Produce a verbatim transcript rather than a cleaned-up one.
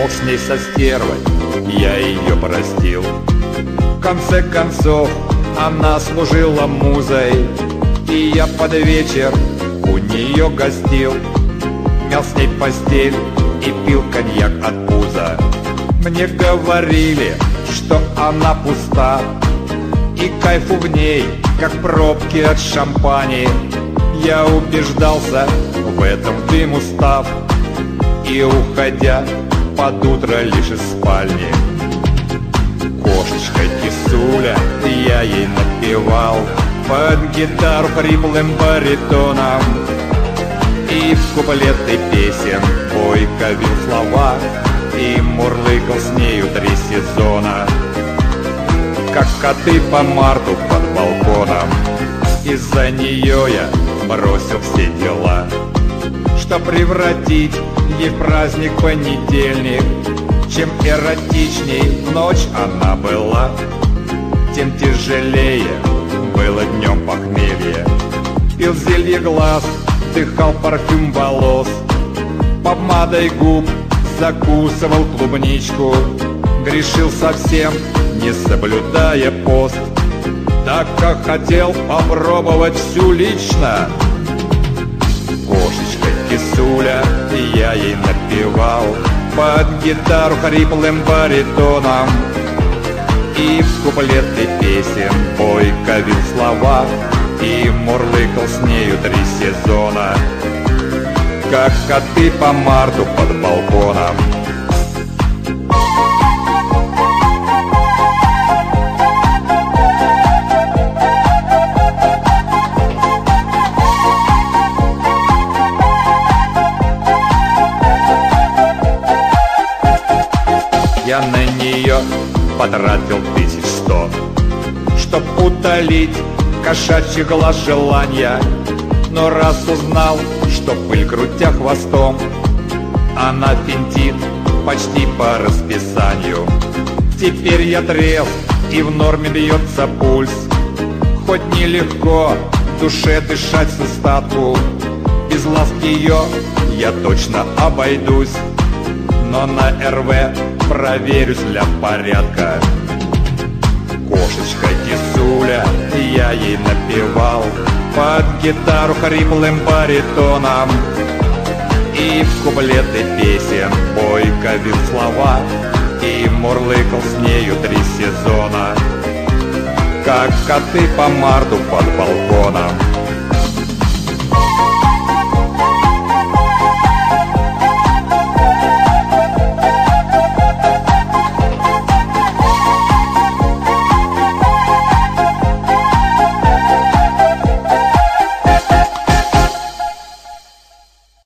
мог с ней со стервой, я ее простил. В конце концов она служила музой, и я под вечер у нее гостил. Мял с ней постель и пил коньяк от пуза. Мне говорили, что она пуста, и кайфу в ней, как пробки от шампани. Я убеждался в этом, дым устав, и уходя под утро лишь из спальни. Кошечка кисуля, я ей напевал под гитару хриплым баритоном, и в куплеты песен бойко вил слова, и мурлыкал с нею три сезона. Как коты по марту под балконом, из-за нее я бросил все дела. Что превратить ей в праздник понедельник, чем эротичней ночь она была, тем тяжелее было днем похмелье. Пил зелье глаз, вдыхал парфюм волос, помадой губ закусывал клубничку, грешил совсем, не соблюдая пост, так как хотел попробовать всю лично. Кошечка кисуля, я ей напевал под гитару хриплым баритоном, и в куплеты песен бойко вил слова, и мурлыкал с нею три сезона. Как коты по марту под балконом. Я на нее потратил тысяч сто, чтоб утолить кошачий глаз желания. Но раз узнал, что пыль крутя хвостом, она финтит почти по расписанию. Теперь я трезв, и в норме бьется пульс, хоть нелегко в душе дышать с остатку. Без ласки ее я точно обойдусь, но на эр вэ проверюсь для порядка. Кошечка кисуля, я ей напевал под гитару хриплым баритоном, и в куплеты песен бойко вил слова, и мурлыкал с нею три сезона. Как коты по марту под балконом.